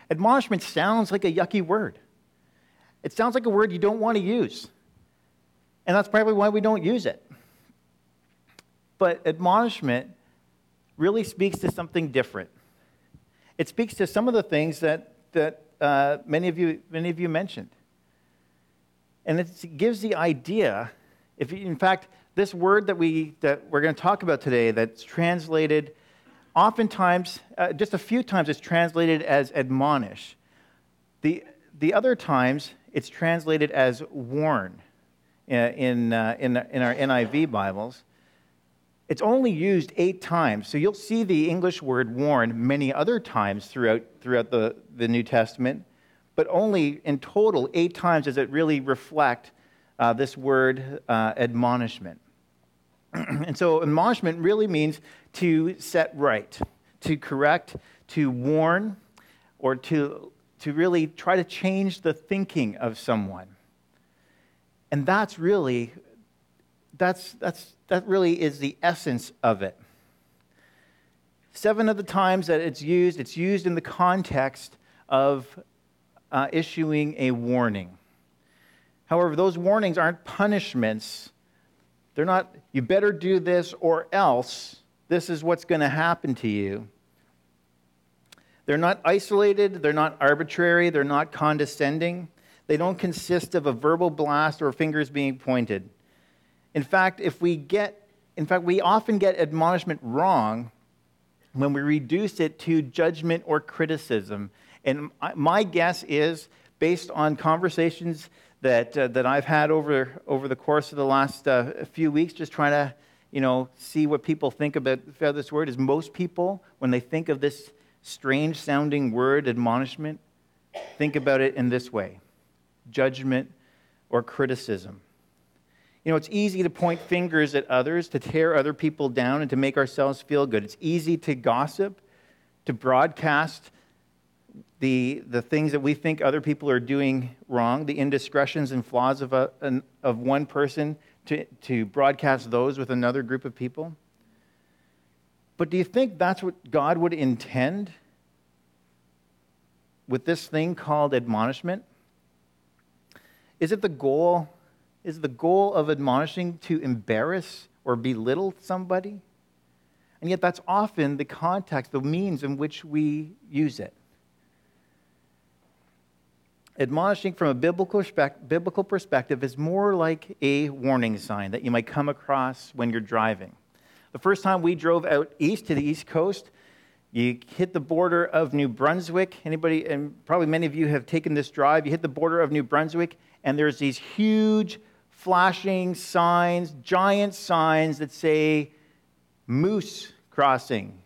Admonishment sounds like a yucky word. It sounds like a word you don't want to use. And that's probably why we don't use it. But admonishment really speaks to something different. It speaks to some of the things that many of you mentioned. And it gives the idea, in fact, this word that we're going to talk about today that's translated, oftentimes, just a few times it's translated as admonish. The other times it's translated as warn in our NIV Bibles. It's only used 8 times. So you'll see the English word warn many other times throughout the New Testament, but only in total 8 times does it really reflect this word admonishment. And so admonishment really means to set right, to correct, to warn, or to really try to change the thinking of someone. And that really is the essence of it. 7 of the times that it's used in the context of issuing a warning. However, those warnings aren't punishments. They're not, you better do this or else this is what's going to happen to you. They're not isolated, they're not arbitrary, they're not condescending. They don't consist of a verbal blast or fingers being pointed. In fact, we often get admonishment wrong when we reduce it to judgment or criticism. And my guess is, based on conversations that I've had over the course of the last few weeks, just trying to see what people think about this word, is most people, when they think of this strange-sounding word, admonishment, think about it in this way: judgment or criticism. It's easy to point fingers at others, to tear other people down, and to make ourselves feel good. It's easy to gossip, to broadcast the things that we think other people are doing wrong, the indiscretions and flaws of one person, to broadcast those with another group of people. But do you think that's what God would intend with this thing called admonishment? Is the goal of admonishing to embarrass or belittle somebody? And yet that's often the context, the means in which we use it. Admonishing from a biblical perspective is more like a warning sign that you might come across when you're driving. The first time we drove out east to the East Coast, you hit the border of New Brunswick. Anybody, and probably many of you have taken this drive, you hit the border of New Brunswick, and there's these huge flashing signs, giant signs that say moose crossing.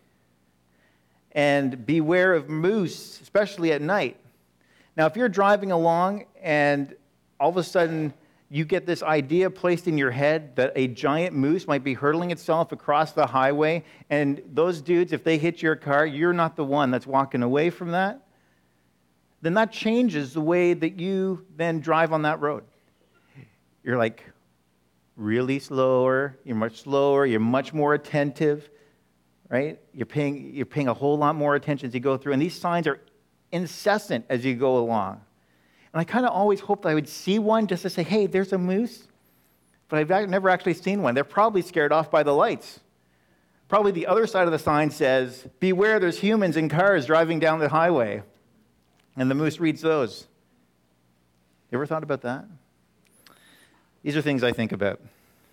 And beware of moose, especially at night. Now, if you're driving along and all of a sudden you get this idea placed in your head that a giant moose might be hurtling itself across the highway, and those dudes, if they hit your car, you're not the one that's walking away from that, then that changes the way that you then drive on that road. You're like really slower, you're much more attentive, right? You're paying a whole lot more attention as you go through, and these signs are incessant as you go along. And I kind of always hoped I would see one just to say, hey, there's a moose. But I've never actually seen one. They're probably scared off by the lights. Probably the other side of the sign says, beware, there's humans in cars driving down the highway. And the moose reads those. You ever thought about that? These are things I think about.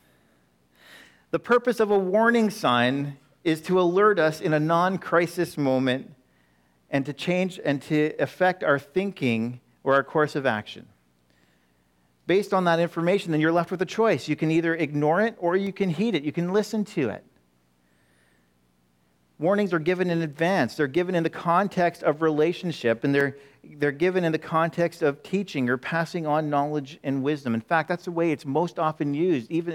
The purpose of a warning sign is to alert us in a non-crisis moment and to change and to affect our thinking or our course of action. Based on that information, then you're left with a choice. You can either ignore it or you can heed it. You can listen to it. Warnings are given in advance. They're given in the context of relationship, and they're given in the context of teaching or passing on knowledge and wisdom. In fact, that's the way it's most often used, even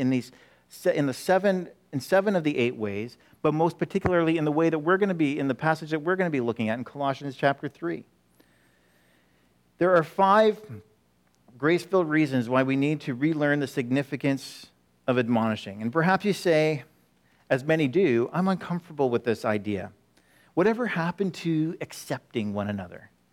in 7 of the 8 ways, but most particularly in the way that we're going to be, in the passage that we're going to be looking at in Colossians chapter 3. There are 5 grace-filled reasons why we need to relearn the significance of admonishing. And perhaps you say, as many do, I'm uncomfortable with this idea. Whatever happened to accepting one another?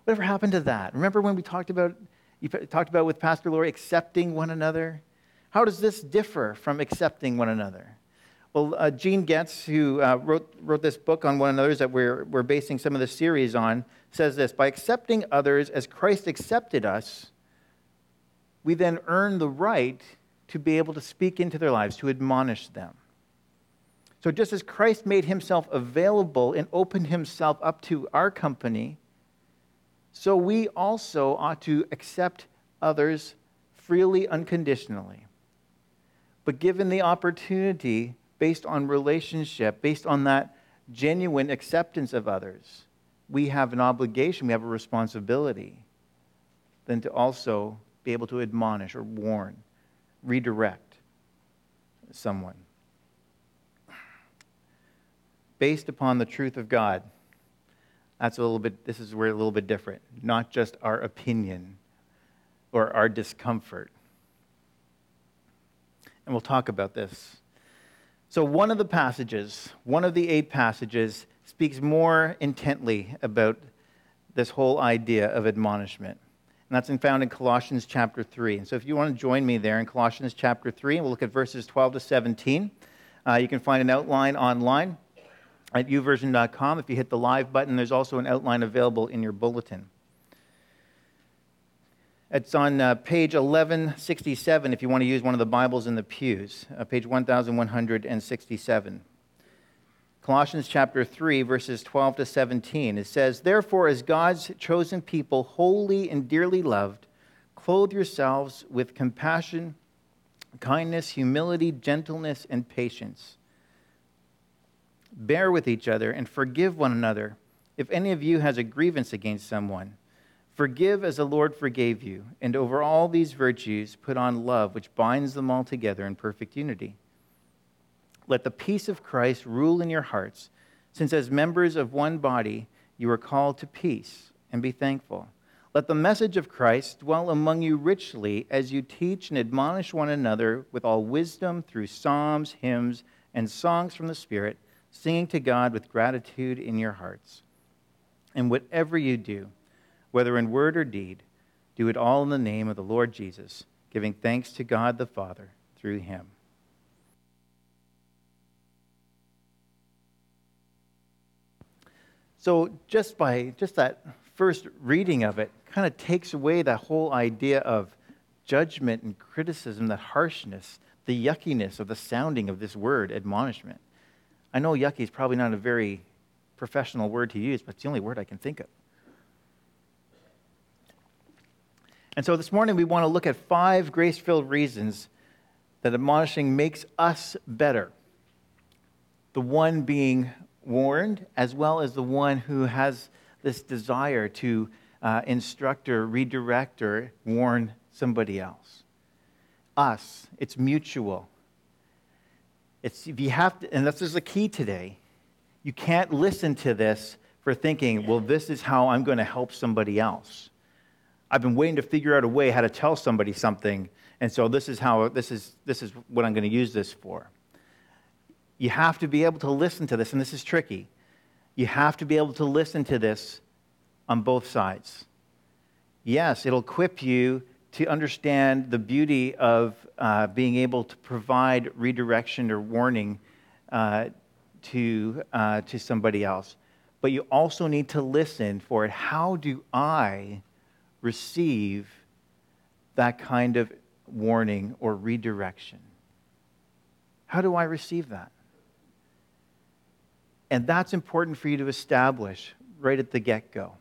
Whatever happened to that? Remember when you talked about with Pastor Lori, accepting one another? How does this differ from accepting one another? Well, Gene Getz, who wrote this book on one another that we're basing some of the series on, says this: by accepting others as Christ accepted us, we then earn the right to be able to speak into their lives, to admonish them. So just as Christ made himself available and opened himself up to our company, so we also ought to accept others freely, unconditionally. But given the opportunity, based on relationship, based on that genuine acceptance of others, we have an obligation, we have a responsibility then to also be able to admonish or warn, redirect someone. Based upon the truth of God. This is where a little bit different. Not just our opinion or our discomfort. And we'll talk about this. So one of the 8 passages, speaks more intently about this whole idea of admonishment. And that's found in Colossians chapter 3. And so if you want to join me there in Colossians chapter 3, and we'll look at verses 12 to 17. You can find an outline online at uversion.com. If you hit the live button, there's also an outline available in your bulletin. It's on page 1167 if you want to use one of the Bibles in the pews, page 1167. Colossians chapter 3, verses 12 to 17. It says, therefore, as God's chosen people, holy and dearly loved, clothe yourselves with compassion, kindness, humility, gentleness, and patience. Bear with each other and forgive one another. If any of you has a grievance against someone, forgive as the Lord forgave you. And over all these virtues, put on love, which binds them all together in perfect unity. Let the peace of Christ rule in your hearts, since as members of one body, you are called to peace, and be thankful. Let the message of Christ dwell among you richly as you teach and admonish one another with all wisdom through psalms, hymns, and songs from the Spirit, singing to God with gratitude in your hearts. And whatever you do, whether in word or deed, do it all in the name of the Lord Jesus, giving thanks to God the Father through him. So just that first reading of it kind of takes away that whole idea of judgment and criticism, that harshness, the yuckiness of the sounding of this word, admonishment. I know yucky is probably not a very professional word to use, but it's the only word I can think of. And so this morning we want to look at 5 grace-filled reasons that admonishing makes us better. The one being warned, as well as the one who has this desire to instruct or redirect or warn somebody else. Us, it's mutual. If you have to, and this is the key today. You can't listen to this for thinking, well, this is how I'm going to help somebody else. I've been waiting to figure out a way how to tell somebody something, and so this is what I'm going to use this for. You have to be able to listen to this, and this is tricky. You have to be able to listen to this on both sides. Yes, it'll equip you to understand the beauty of being able to provide redirection or warning to somebody else. But you also need to listen for it. How do I receive that kind of warning or redirection? How do I receive that? And that's important for you to establish right at the get-go.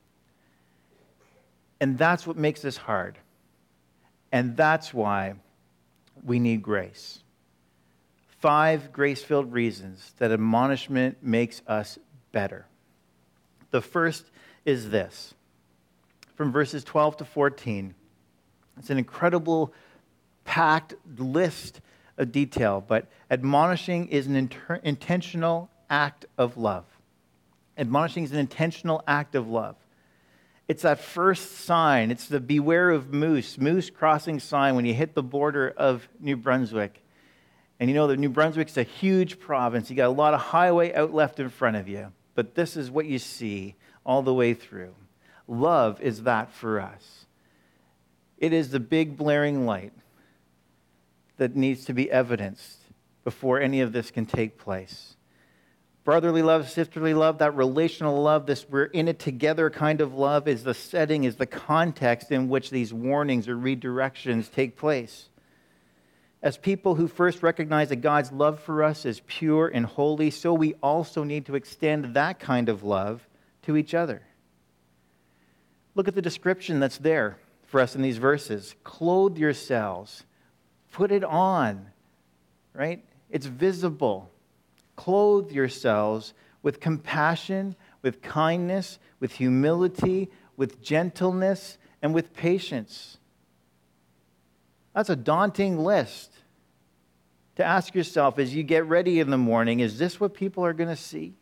And that's what makes this hard. And that's why we need grace. 5 grace-filled reasons that admonishment makes us better. The first is this. From verses 12 to 14. It's an incredible, packed list of detail, but admonishing is an intentional act of love. Admonishing is an intentional act of love. It's that first sign. It's the beware of moose crossing sign when you hit the border of New Brunswick. And you know that New Brunswick's a huge province. You got a lot of highway out left in front of you. But this is what you see all the way through. Love is that for us. It is the big blaring light that needs to be evidenced before any of this can take place. Brotherly love, sisterly love, that relational love, this we're in it together kind of love is the setting, is the context in which these warnings or redirections take place. As people who first recognize that God's love for us is pure and holy, so we also need to extend that kind of love to each other. Look at the description that's there for us in these verses. Clothe yourselves. Put it on, right? It's visible. Clothe yourselves with compassion, with kindness, with humility, with gentleness, and with patience. That's a daunting list to ask yourself as you get ready in the morning, is this what people are going to see?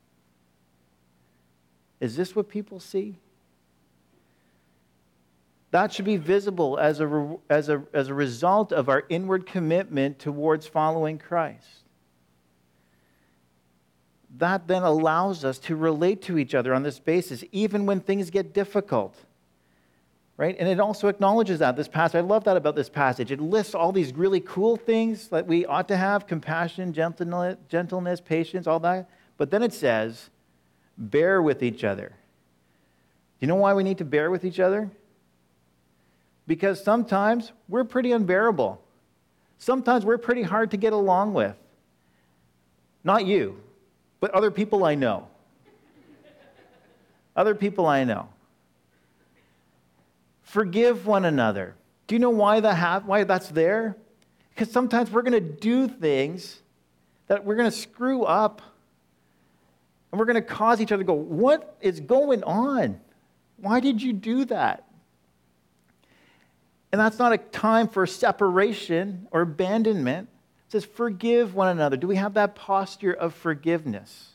Is this what people see? That should be visible as a result of our inward commitment towards following Christ. That then allows us to relate to each other on this basis, even when things get difficult. Right? And it also acknowledges that, this passage. I love that about this passage. It lists all these really cool things that we ought to have: compassion, gentleness, patience, all that. But then it says, bear with each other. Do you know why we need to bear with each other? Because sometimes we're pretty unbearable. Sometimes we're pretty hard to get along with. Not you, but other people I know. Other people I know. Forgive one another. Do you know why that's there? Because sometimes we're going to do things that we're going to screw up. And we're going to cause each other to go, what is going on? Why did you do that? And that's not a time for separation or abandonment. It says forgive one another. Do we have that posture of forgiveness?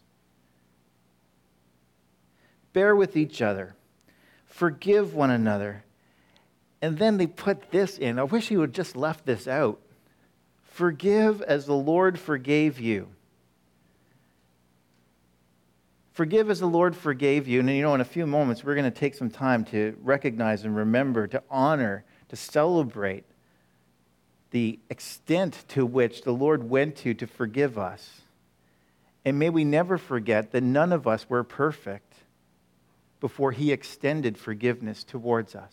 Bear with each other. Forgive one another. And then they put this in. I wish he would just left this out. Forgive as the Lord forgave you. Forgive as the Lord forgave you. And you know, in a few moments, we're going to take some time to recognize and remember, to honor, to celebrate the extent to which the Lord went to forgive us. And may we never forget that none of us were perfect before he extended forgiveness towards us.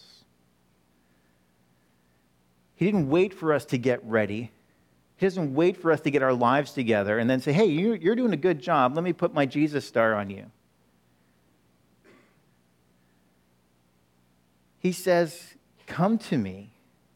He didn't wait for us to get ready. He doesn't wait for us to get our lives together and then say, hey, you're doing a good job. Let me put my Jesus star on you. He says, come to me,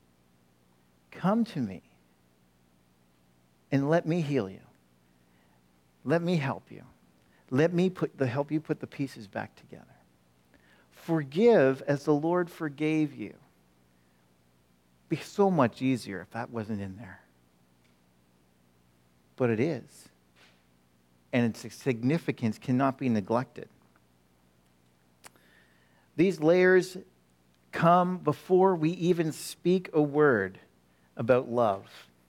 and let me heal you. Let me help you. Let me help you put the pieces back together. Forgive as the Lord forgave you. It'd be so much easier if that wasn't in there. But it is. And its significance cannot be neglected. These layers come before we even speak a word about love.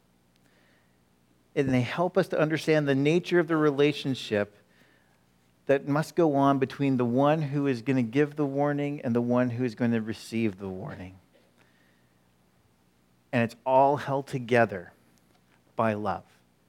And they help us to understand the nature of the relationship that must go on between the one who is going to give the warning and the one who is going to receive the warning. And it's all held together by love.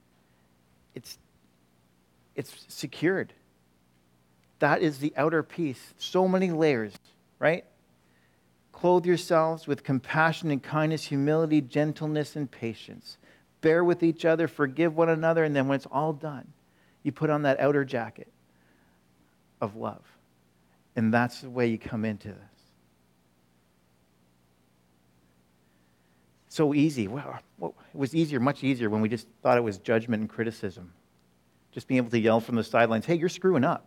It's secured. That is the outer piece. So many layers, right? Clothe yourselves with compassion and kindness, humility, gentleness, and patience. Bear with each other, forgive one another, and then when it's all done, you put on that outer jacket of love. And that's the way you come into this. So easy. Well, it was easier, much easier when we just thought it was judgment and criticism. Just being able to yell from the sidelines, hey, you're screwing up.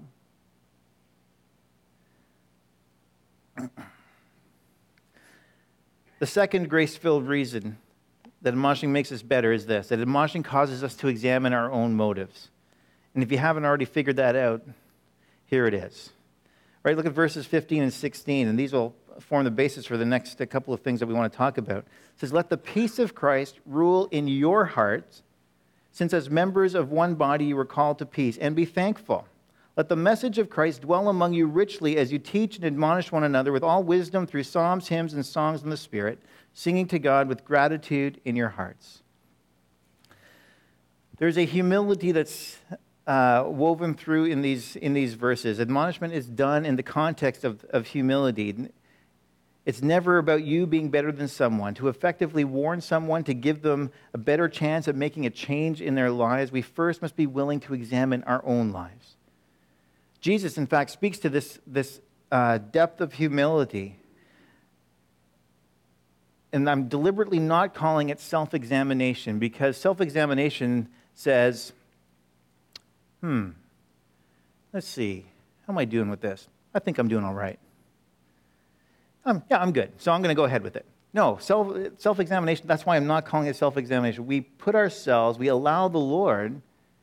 The second grace-filled reason that admonishing makes us better is this, that admonishing causes us to examine our own motives. And if you haven't already figured that out, here it is. Right, look at verses 15 and 16, and these will form the basis for the next couple of things that we want to talk about. It says, let the peace of Christ rule in your hearts, since as members of one body you were called to peace, and be thankful. Let the message of Christ dwell among you richly as you teach and admonish one another with all wisdom through psalms, hymns, and songs in the Spirit, singing to God with gratitude in your hearts. There's a humility that's woven through in these verses. Admonishment is done in the context of humility. It's never about you being better than someone. To effectively warn someone, to give them a better chance of making a change in their lives, we first must be willing to examine our own lives. Jesus, in fact, speaks to this depth of humility. And I'm deliberately not calling it self-examination, because self-examination says, let's see, how am I doing with this? I think I'm doing all right. I'm good, so I'm going to go ahead with it. No, self-examination, that's why I'm not calling it self-examination. We allow the Lord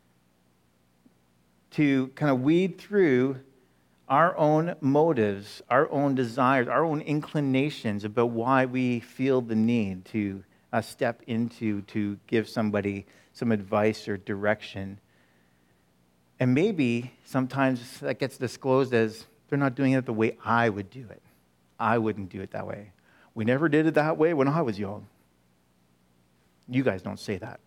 to kind of weed through our own motives, our own desires, our own inclinations about why we feel the need to step into, to give somebody some advice or direction. And maybe sometimes that gets disclosed as they're not doing it the way I would do it. I wouldn't do it that way. We never did it that way when I was young. You guys don't say that.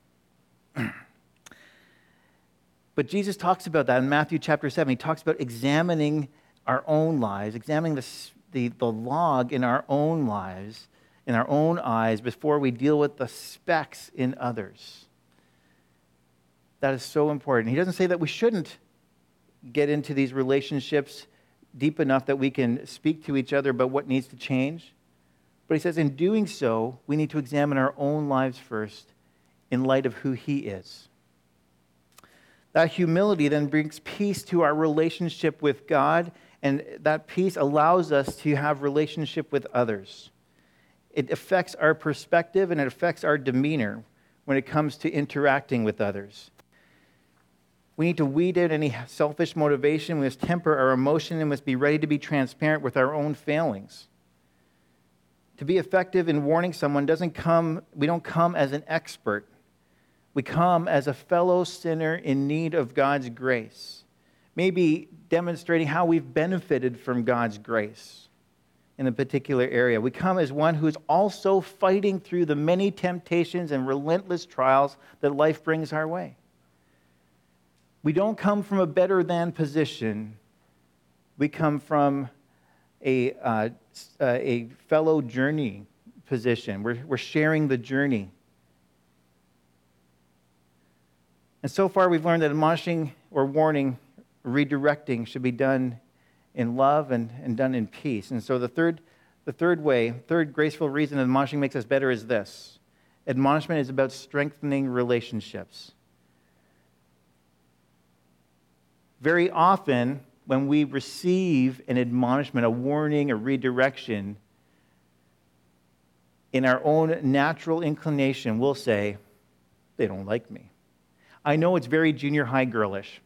But Jesus talks about that in Matthew chapter 7. He talks about examining our own lives, examining the log in our own lives, in our own eyes, before we deal with the specks in others. That is so important. He doesn't say that we shouldn't get into these relationships deep enough that we can speak to each other about what needs to change. But he says in doing so, we need to examine our own lives first in light of who he is. That humility then brings peace to our relationship with God, and that peace allows us to have relationship with others. It affects our perspective and it affects our demeanor when it comes to interacting with others. We need to weed out any selfish motivation. We must temper our emotion and must be ready to be transparent with our own failings. To be effective in warning someone we don't come as an expert. We come as a fellow sinner in need of God's grace, maybe demonstrating how we've benefited from God's grace in a particular area. We come as one who's also fighting through the many temptations and relentless trials that life brings our way. We don't come from a better than position. We come from a fellow journey position. We're sharing the journey. And so far we've learned that admonishing or warning, redirecting should be done in love and done in peace. And so the third graceful reason admonishing makes us better is this. Admonishment is about strengthening relationships. Very often when we receive an admonishment, a warning, a redirection, in our own natural inclination, we'll say, they don't like me. I know it's very junior high girlish,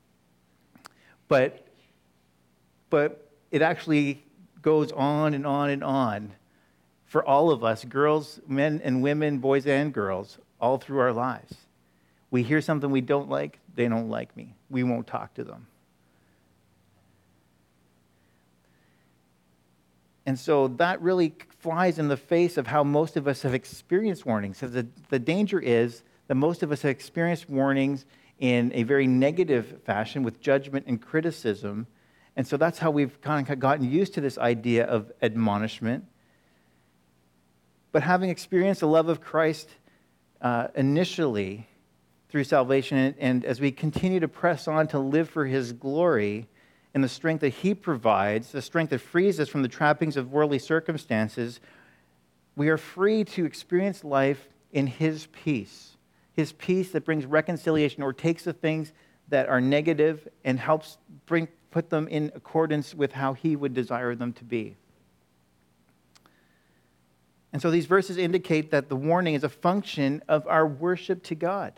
but it actually goes on and on and on for all of us, girls, men and women, boys and girls, all through our lives. We hear something we don't like, they don't like me. We won't talk to them. And so that really flies in the face of how most of us have experienced warnings. So the danger is that most of us have experienced warnings in a very negative fashion with judgment and criticism. And so that's how we've kind of gotten used to this idea of admonishment. But having experienced the love of Christ initially through salvation, and as we continue to press on to live for his glory and the strength that he provides, the strength that frees us from the trappings of worldly circumstances, we are free to experience life in his peace that brings reconciliation or takes the things that are negative and helps put them in accordance with how he would desire them to be. And so these verses indicate that the warning is a function of our worship to God.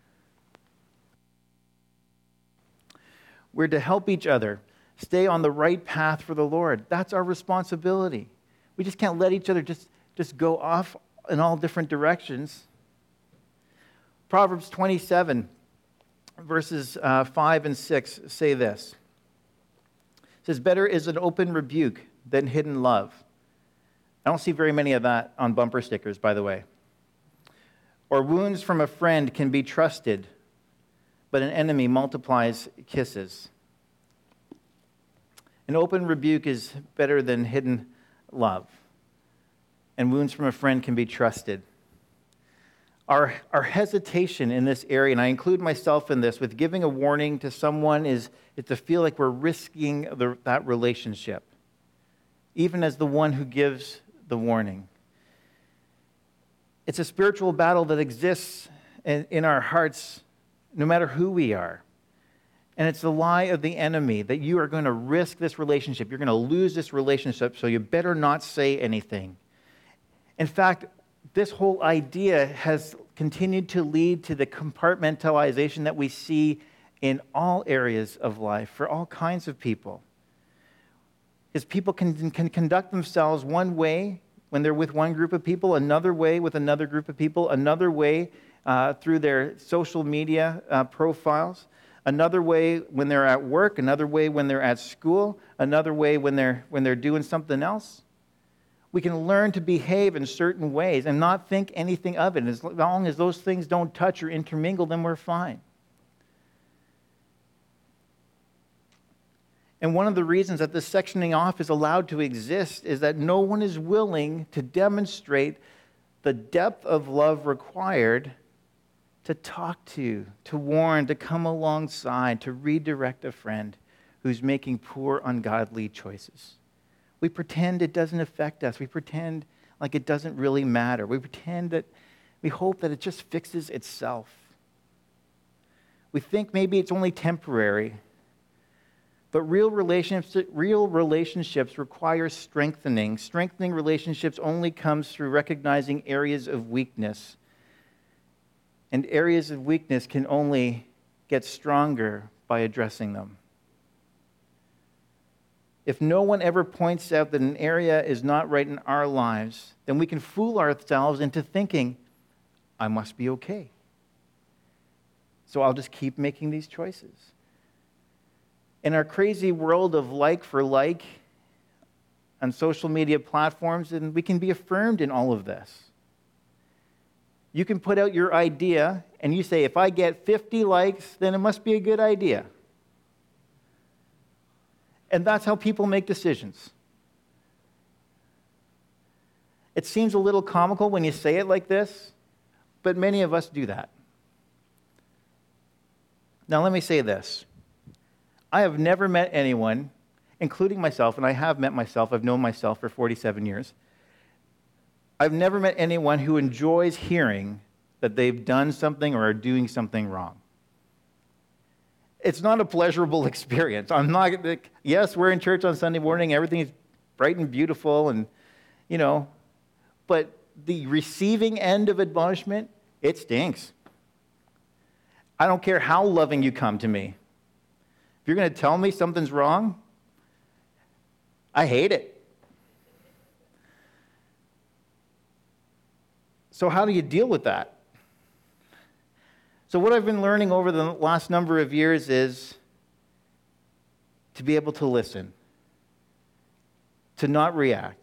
We're to help each other stay on the right path for the Lord. That's our responsibility. We just can't let each other just go off in all different directions. Proverbs 27, verses 5 and 6 say this. It says, better is an open rebuke than hidden love. I don't see very many of that on bumper stickers, by the way. Or wounds from a friend can be trusted, but an enemy multiplies kisses. An open rebuke is better than hidden love. And wounds from a friend can be trusted. Our hesitation in this area, and I include myself in this, with giving a warning to someone is to feel like we're risking that relationship, even as the one who gives the warning. It's a spiritual battle that exists in our hearts no matter who we are. And it's the lie of the enemy that you are going to risk this relationship. You're going to lose this relationship, so you better not say anything. In fact, this whole idea has continued to lead to the compartmentalization that we see in all areas of life for all kinds of people. Because people can conduct themselves one way when they're with one group of people, another way with another group of people, another way through their social media profiles, another way when they're at work, another way when they're at school, another way when they're doing something else. We can learn to behave in certain ways and not think anything of it. As long as those things don't touch or intermingle, then we're fine. And one of the reasons that this sectioning off is allowed to exist is that no one is willing to demonstrate the depth of love required to talk to warn, to come alongside, to redirect a friend who's making poor, ungodly choices. We pretend it doesn't affect us. We pretend like it doesn't really matter. We hope that it just fixes itself. We think maybe it's only temporary. But real relationships require strengthening. Strengthening relationships only comes through recognizing areas of weakness. And areas of weakness can only get stronger by addressing them. If no one ever points out that an area is not right in our lives, then we can fool ourselves into thinking, I must be okay. So I'll just keep making these choices. In our crazy world of like for like on social media platforms, and we can be affirmed in all of this. You can put out your idea, and you say, if I get 50 likes, then it must be a good idea. And that's how people make decisions. It seems a little comical when you say it like this, but many of us do that. Now, let me say this. I have never met anyone, including myself, and I have met myself, I've known myself for 47 years. I've never met anyone who enjoys hearing that they've done something or are doing something wrong. It's not a pleasurable experience. Yes, we're in church on Sunday morning, everything is bright and beautiful, and, but the receiving end of admonishment, it stinks. I don't care how loving you come to me. If you're going to tell me something's wrong, I hate it. So how do you deal with that? So what I've been learning over the last number of years is to be able to listen, to not react.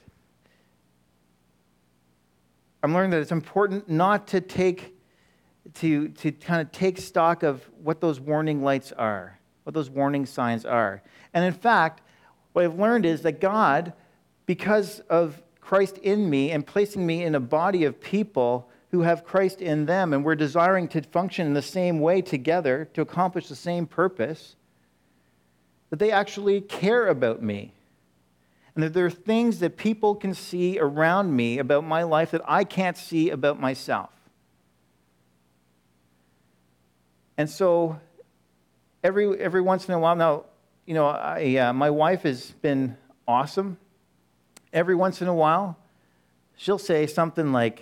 I'm learning that it's important not to kind of take stock of what those warning lights are, what those warning signs are. And in fact, what I've learned is that God, because of Christ in me and placing me in a body of people who have Christ in them, and we're desiring to function in the same way together to accomplish the same purpose, that they actually care about me. And that there are things that people can see around me about my life that I can't see about myself. And so every once in a while, now, my wife has been awesome. Every once in a while, she'll say something like,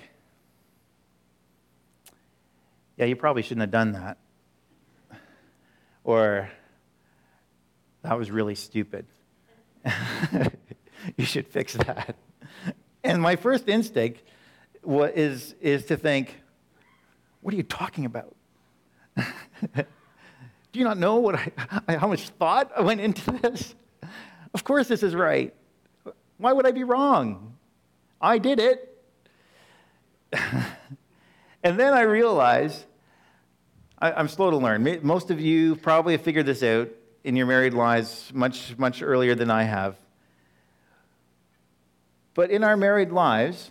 yeah, you probably shouldn't have done that. Or, that was really stupid. You should fix that. And my first instinct is to think, what are you talking about? Do you not know how much thought went into this? Of course this is right. Why would I be wrong? I did it. And then I realized, I'm slow to learn. Most of you probably have figured this out in your married lives much, much earlier than I have. But in our married lives,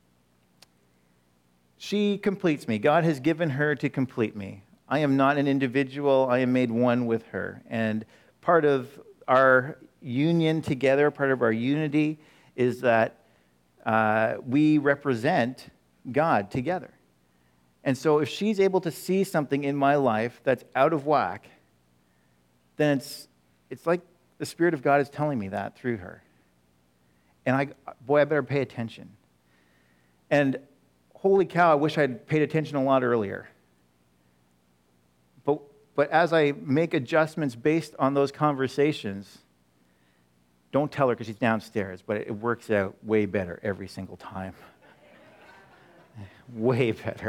she completes me. God has given her to complete me. I am not an individual. I am made one with her. And part of our union together, part of our unity, is that we represent God together. And so if she's able to see something in my life that's out of whack, then it's like the Spirit of God is telling me that through her. And I better pay attention. And holy cow, I wish I'd paid attention a lot earlier. But as I make adjustments based on those conversations, don't tell her because she's downstairs, but it works out way better every single time. Way better.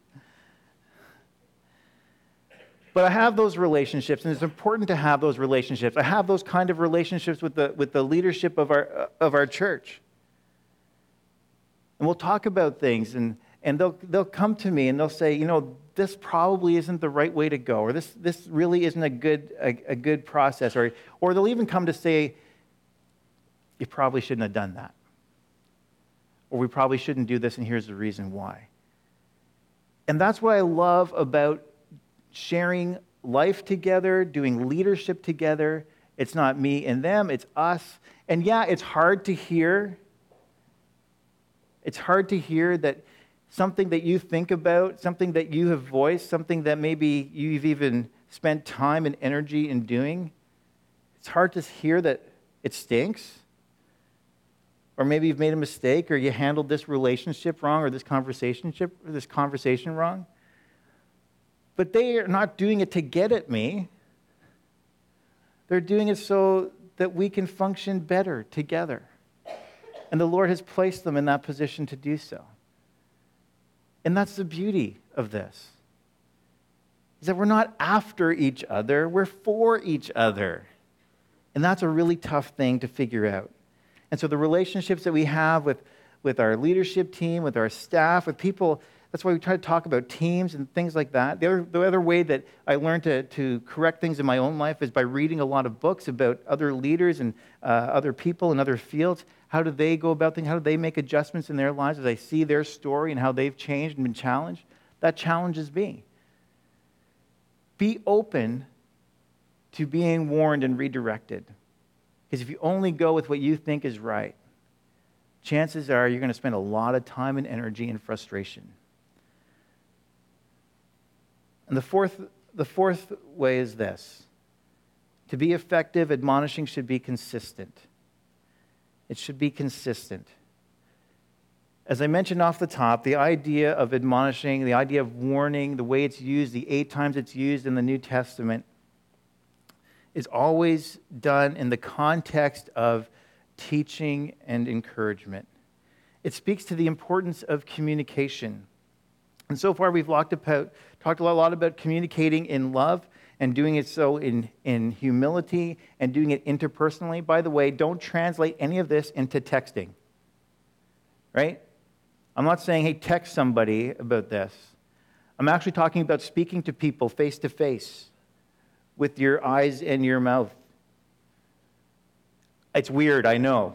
But I have those relationships, and it's important to have those relationships. I have those kind of relationships with the leadership of our church. And we'll talk about things, and they'll come to me and they'll say, this probably isn't the right way to go, or this really isn't a good process, or they'll even come to say, you probably shouldn't have done that, or we probably shouldn't do this, and here's the reason why. And that's what I love about sharing life together, doing leadership together. It's not me and them, it's us. And yeah, it's hard to hear. It's hard to hear that something that you think about, something that you have voiced, something that maybe you've even spent time and energy in doing, it's hard to hear that it stinks. Or maybe you've made a mistake, or you handled this relationship wrong, or this conversation wrong. But they are not doing it to get at me. They're doing it so that we can function better together. And the Lord has placed them in that position to do so. And that's the beauty of this, is that we're not after each other, we're for each other. And that's a really tough thing to figure out. And so the relationships that we have with our leadership team, with our staff, with people, that's why we try to talk about teams and things like that. The other way that I learned to correct things in my own life is by reading a lot of books about other leaders and other people in other fields. How do they go about things? How do they make adjustments in their lives as I see their story and how they've changed and been challenged? That challenges me. Be open to being warned and redirected. Because if you only go with what you think is right, chances are you're going to spend a lot of time and energy and frustration. And the fourth way is this. To be effective, admonishing should be consistent. It should be consistent. As I mentioned off the top, the idea of admonishing, the idea of warning, the way it's used, the 8 times it's used in the New Testament, is always done in the context of teaching and encouragement. It speaks to the importance of communication. And so far we've talked a lot about communicating in love and doing it so in humility and doing it interpersonally. By the way, don't translate any of this into texting, right? I'm not saying, hey, text somebody about this. I'm actually talking about speaking to people face to face with your eyes and your mouth. It's weird, I know.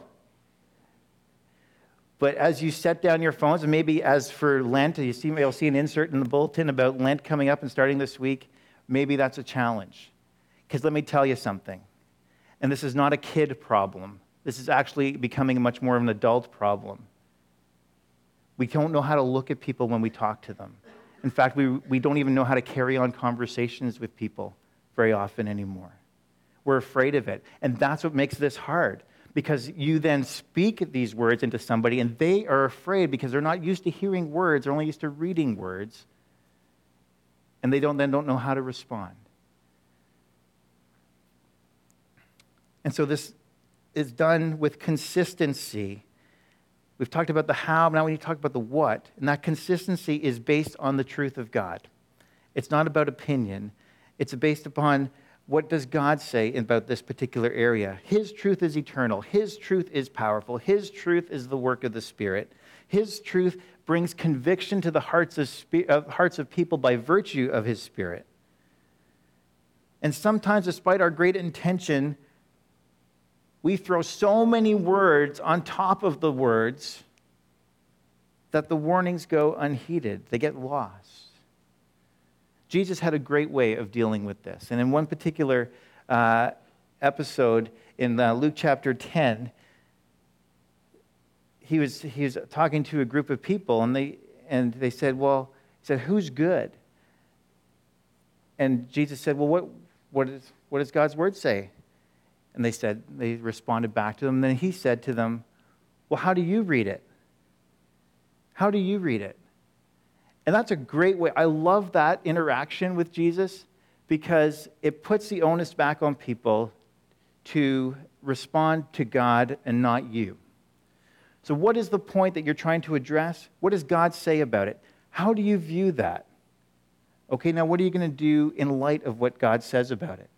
But as you set down your phones, and maybe as for Lent, you'll see an insert in the bulletin about Lent coming up and starting this week, maybe that's a challenge. Because let me tell you something, and this is not a kid problem. This is actually becoming much more of an adult problem. We don't know how to look at people when we talk to them. In fact, we don't even know how to carry on conversations with people very often anymore. We're afraid of it. And that's what makes this hard, because you then speak these words into somebody and they are afraid because they're not used to hearing words, they're only used to reading words, and they don't know how to respond. And so this is done with consistency. We've talked about the how, now we need to talk about the what, and that consistency is based on the truth of God. It's not about opinion. It's based upon what does God say about this particular area. His truth is eternal. His truth is powerful. His truth is the work of the Spirit. His truth brings conviction to the hearts of people by virtue of His Spirit. And sometimes, despite our great intention, we throw so many words on top of the words that the warnings go unheeded. They get lost. Jesus had a great way of dealing with this. And in one particular episode in Luke chapter 10, he was talking to a group of people, and they said, well, he said, who's good? And Jesus said, well, what does God's word say? And they responded back to him. And then he said to them, well, how do you read it? How do you read it? And that's a great way. I love that interaction with Jesus because it puts the onus back on people to respond to God and not you. So what is the point that you're trying to address? What does God say about it? How do you view that? Okay, now what are you going to do in light of what God says about it?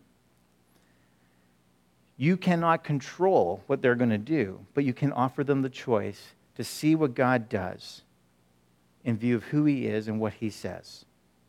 You cannot control what they're going to do, but you can offer them the choice to see what God does in view of who He is and what He says.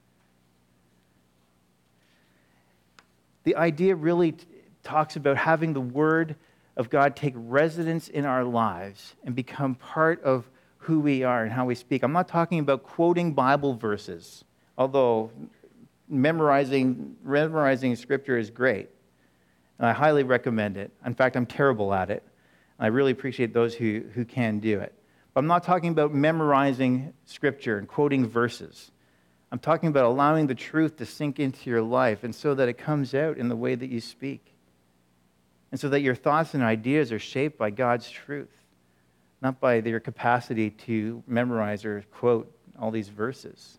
The idea really talks about having the Word of God take residence in our lives and become part of who we are and how we speak. I'm not talking about quoting Bible verses, although memorizing Scripture is great. And I highly recommend it. In fact, I'm terrible at it. I really appreciate those who can do it. But I'm not talking about memorizing Scripture and quoting verses. I'm talking about allowing the truth to sink into your life and so that it comes out in the way that you speak. And so that your thoughts and ideas are shaped by God's truth, not by your capacity to memorize or quote all these verses.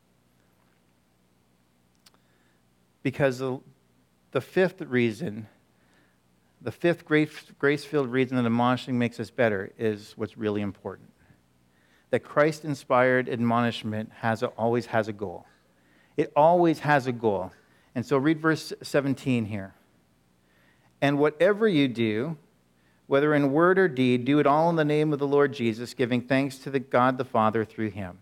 Because the fifth reason, the fifth grace-filled reason that admonishing makes us better is what's really important. That Christ-inspired admonishment always has a goal. It always has a goal. And so read verse 17 here. And whatever you do, whether in word or deed, do it all in the name of the Lord Jesus, giving thanks to God the Father through Him.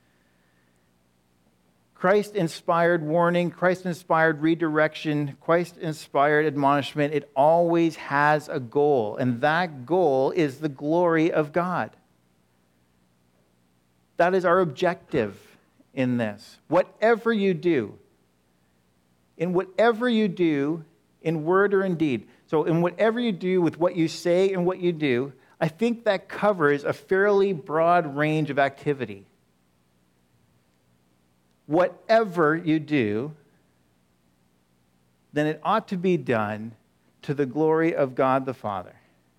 Christ-inspired warning, Christ-inspired redirection, Christ-inspired admonishment, it always has a goal. And that goal is the glory of God. That is our objective in this. Whatever you do, in whatever you do, in word or in deed. So in whatever you do with what you say and what you do, I think that covers a fairly broad range of activity. Whatever you do, then it ought to be done to the glory of God the Father.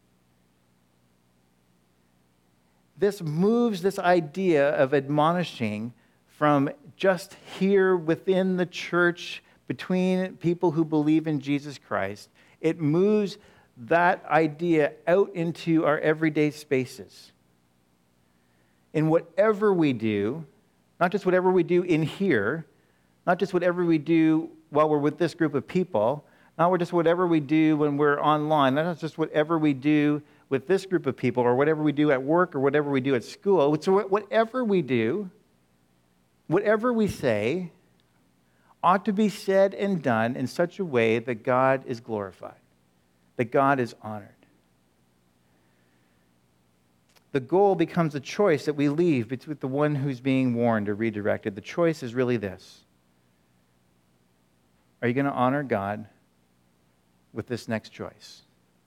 This moves this idea of admonishing from just here within the church between people who believe in Jesus Christ. It moves that idea out into our everyday spaces. In whatever we do, not just whatever we do in here, not just whatever we do while we're with this group of people, not just whatever we do when we're online, not just whatever we do with this group of people or whatever we do at work or whatever we do at school. So whatever we do, whatever we say, ought to be said and done in such a way that God is glorified, that God is honored. The goal becomes a choice that we leave between the one who's being warned or redirected. The choice is really this. Are you going to honor God with this next choice?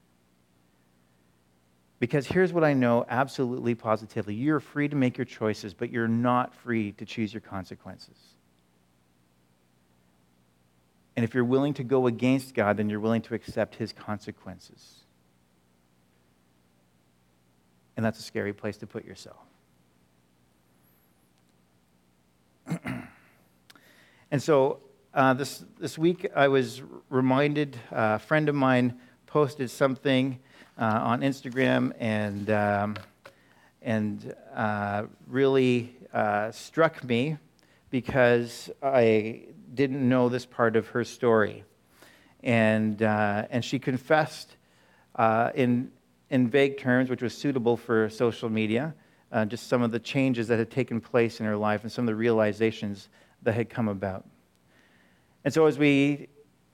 Because here's what I know absolutely positively. You're free to make your choices, but you're not free to choose your consequences. And if you're willing to go against God, then you're willing to accept His consequences. And that's a scary place to put yourself. And so this week I was reminded, a friend of mine posted something on Instagram and really struck me because didn't know this part of her story. And she confessed in vague terms, which was suitable for social media, just some of the changes that had taken place in her life and some of the realizations that had come about. And so as we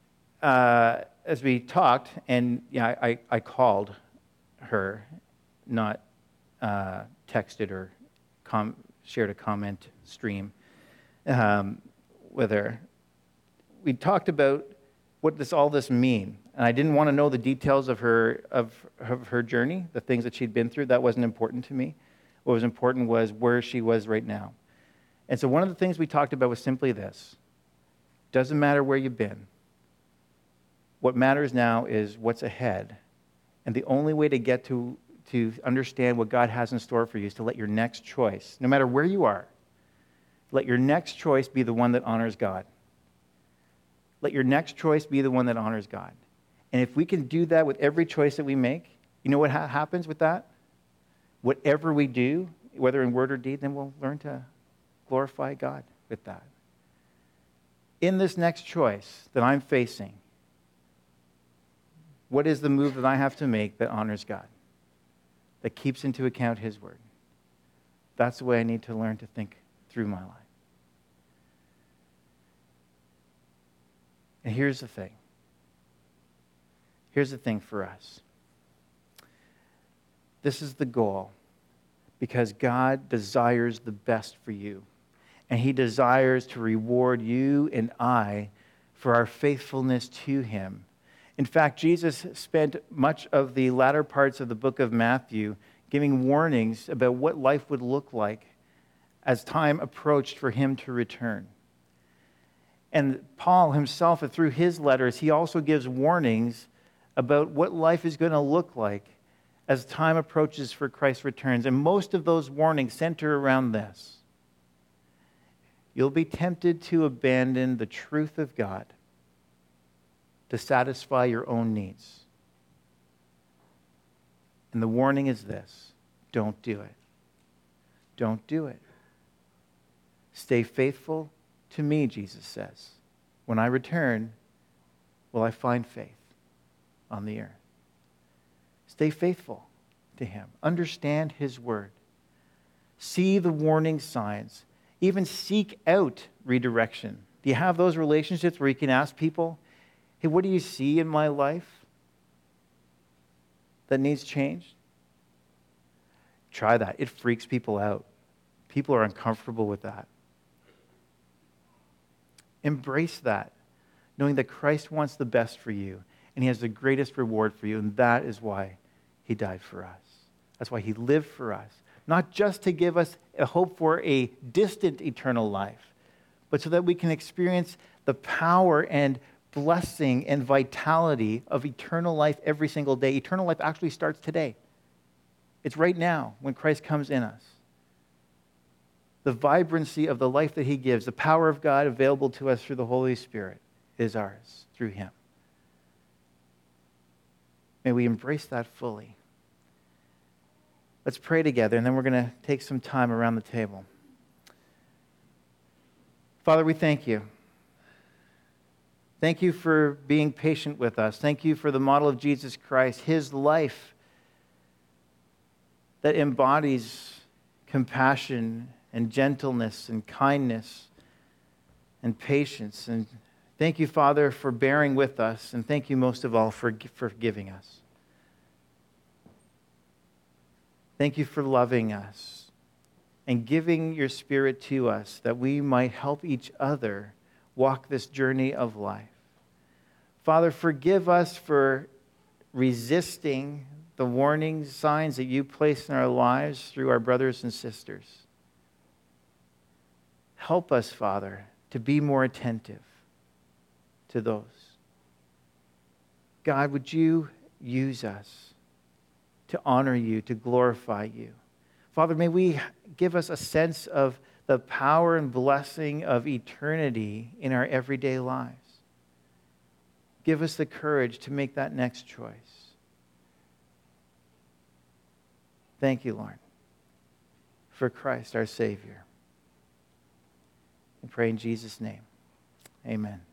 talked, and I called her, not texted or shared a comment stream with her. We talked about what all this mean, and I didn't want to know the details of her journey, the things that she'd been through. That wasn't important to me. What was important was where she was right now. And so one of the things we talked about was simply this: doesn't matter where you've been. What matters now is what's ahead, and the only way to get to understand what God has in store for you is to let your next choice, no matter where you are, let your next choice be the one that honors God. Let your next choice be the one that honors God. And if we can do that with every choice that we make, you know what happens with that? Whatever we do, whether in word or deed, then we'll learn to glorify God with that. In this next choice that I'm facing, what is the move that I have to make that honors God, that keeps into account His word? That's the way I need to learn to think through my life. And here's the thing. Here's the thing for us. This is the goal, because God desires the best for you. And He desires to reward you and I for our faithfulness to Him. In fact, Jesus spent much of the latter parts of the book of Matthew giving warnings about what life would look like as time approached for Him to return. And Paul himself, through his letters, he also gives warnings about what life is going to look like as time approaches for Christ's returns. And most of those warnings center around this: you'll be tempted to abandon the truth of God to satisfy your own needs. And the warning is this: don't do it. Don't do it. Stay faithful to me, Jesus says. When I return, will I find faith on the earth? Stay faithful to Him. Understand His word. See the warning signs. Even seek out redirection. Do you have those relationships where you can ask people, hey, what do you see in my life that needs changed? Try that. It freaks people out. People are uncomfortable with that. Embrace that, knowing that Christ wants the best for you, and He has the greatest reward for you, and that is why He died for us. That's why He lived for us, not just to give us a hope for a distant eternal life, but so that we can experience the power and blessing and vitality of eternal life every single day. Eternal life actually starts today. It's right now when Christ comes in us. The vibrancy of the life that He gives, the power of God available to us through the Holy Spirit, is ours through Him. May we embrace that fully. Let's pray together, and then we're going to take some time around the table. Father, we thank You. Thank You for being patient with us. Thank You for the model of Jesus Christ, His life that embodies compassion and gentleness and kindness and patience. And thank You, Father, for bearing with us. And thank You most of all for forgiving us. Thank You for loving us and giving Your Spirit to us that we might help each other walk this journey of life. Father, forgive us for resisting the warning signs that You place in our lives through our brothers and sisters. Help us, Father, to be more attentive to those. God, would You use us to honor You, to glorify You? Father, may we give us a sense of the power and blessing of eternity in our everyday lives. Give us the courage to make that next choice. Thank You, Lord, for Christ our Savior. I pray in Jesus' name. Amen.